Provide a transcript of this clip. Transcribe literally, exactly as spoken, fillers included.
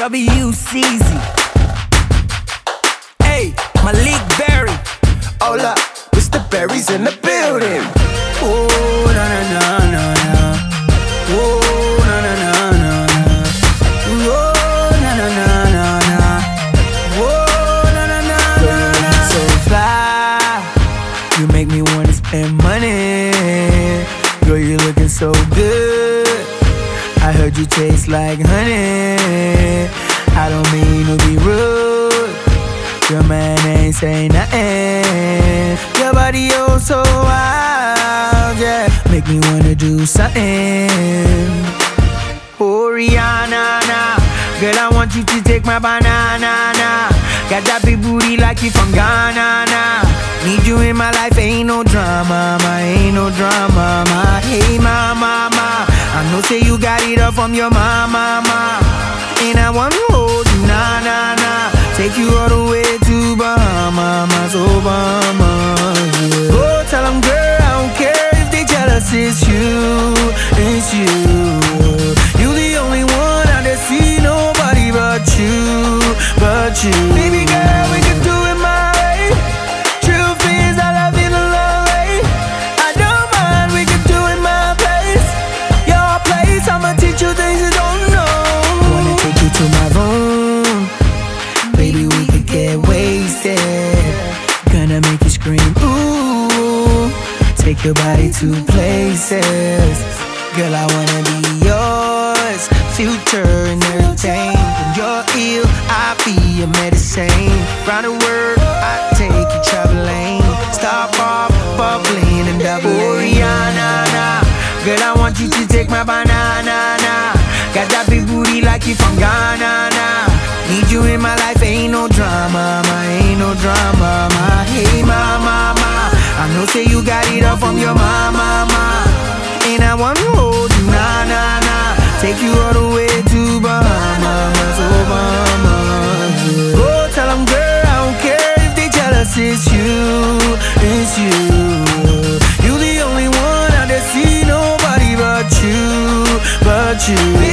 W C Z. Hey, Malik Berry. Hola, Mister Berry's in the building. Oh, na na na na na. Oh, na na na na na. Oh, na na na na na. Oh, na na na na na. So fly, you make me wanna spend money. Girl, you looking so good. I heard you taste like honey. I don't mean to be rude. Your man ain't say nothing. Your body oh so wild, yeah. Make me wanna do something. Oh Rihanna, nah. Girl, I want you to take my banana, nah. Got that big booty like you from Ghana, nah. Need you in my life, ain't no drama, ma, ain't no drama, ma. Hey, ma, ma, ma. I know say you got it up from your mama, ma. And I wanna hold you, nah, nah, nah. Take you all the way to Bahamas, oh Bahamas, yeah. Go tell them, girl, I don't care if they jealous, it's you, it's you. You the only one I done see, nobody but you, but you. Baby girl, we can do it my way. True feelings, I love you the long way. I don't mind, we can do it my place. Your place, I'ma teach you things you don't know. Wanna take you to my room, baby, we could get wasted. Gonna make you scream, ooh. Take your body to places. Girl, I wanna be yours. Future and everything. When you're ill, I'll be your medicine. Round the world, I take you traveling. Stop off, bubbling and doubling. Oh, Rihanna, nah. Girl, I want you to take my banana, nah. Got that big booty like you from Ghana, nah. Need you in my life, ain't no drama, ma, ain't no drama, ma. Hey, ma, ma, ma. I know say you got it up from your mama, ma. And I wanna hold you, nah, nah, nah. Take you all the way to Bahamas, oh Bahamas, yeah. Go tell them, girl, I don't care if they jealous, it's you, it's you. You the only one I done see, nobody but you, but you.